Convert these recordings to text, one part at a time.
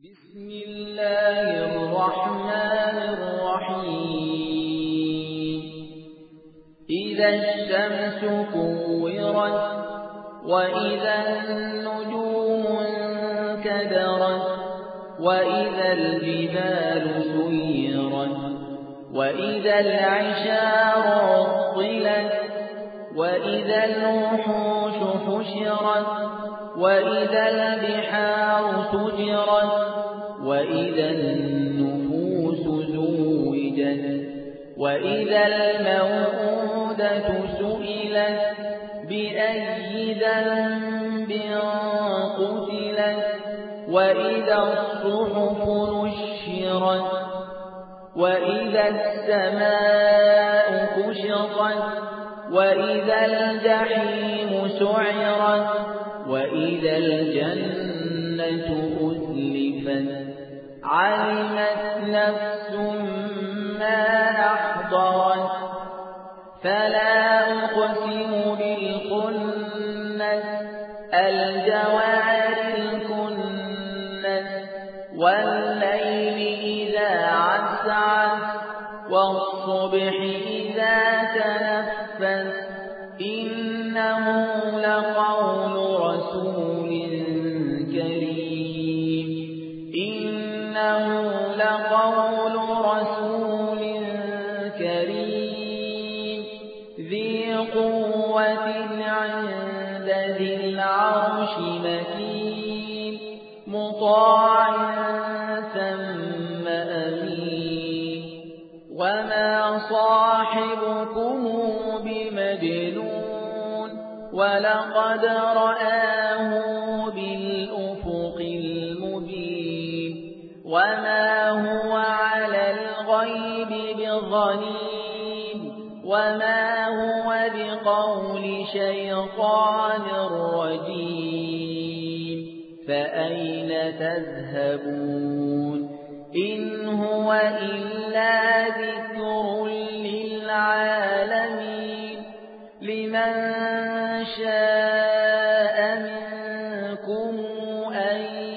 بسم الله الرحمن الرحيم إذا الشمس كورت وإذا النجوم انكدرت وإذا الجبال سيرت وإذا العشار عطلت وإذا الوحوش حشرت وإذا البحار سجرت وإذا النفوس زوجت وإذا الموءودة سئلت بأي ذنب قتلت وإذا الصحف نشرت وإذا السماء كشطت وإذا الجحيم سعرت وإذا الجنة أزلفت علمت نفس ما أحضرت فلا أقسم بالخنس الجوار الكنس والليل إذا عسعس والصبح إذا تنفس إنه لقول رسول كريم إنه لقول رسول كريم ذي قوة عند ذي العرش مكين مطاع ثم أمين وما صاحبكم بمجنون ولقد رآه بالأفق المبين وما هو على الغيب بضنين وما هو بقول شيطان رجيم فأين تذهبون إن هو إلا ذكر للعالمين لمن شاء منكم أن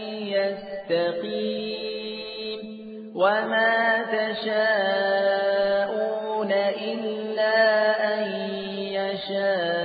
يستقيم وما تشاءون إلا أن يشاء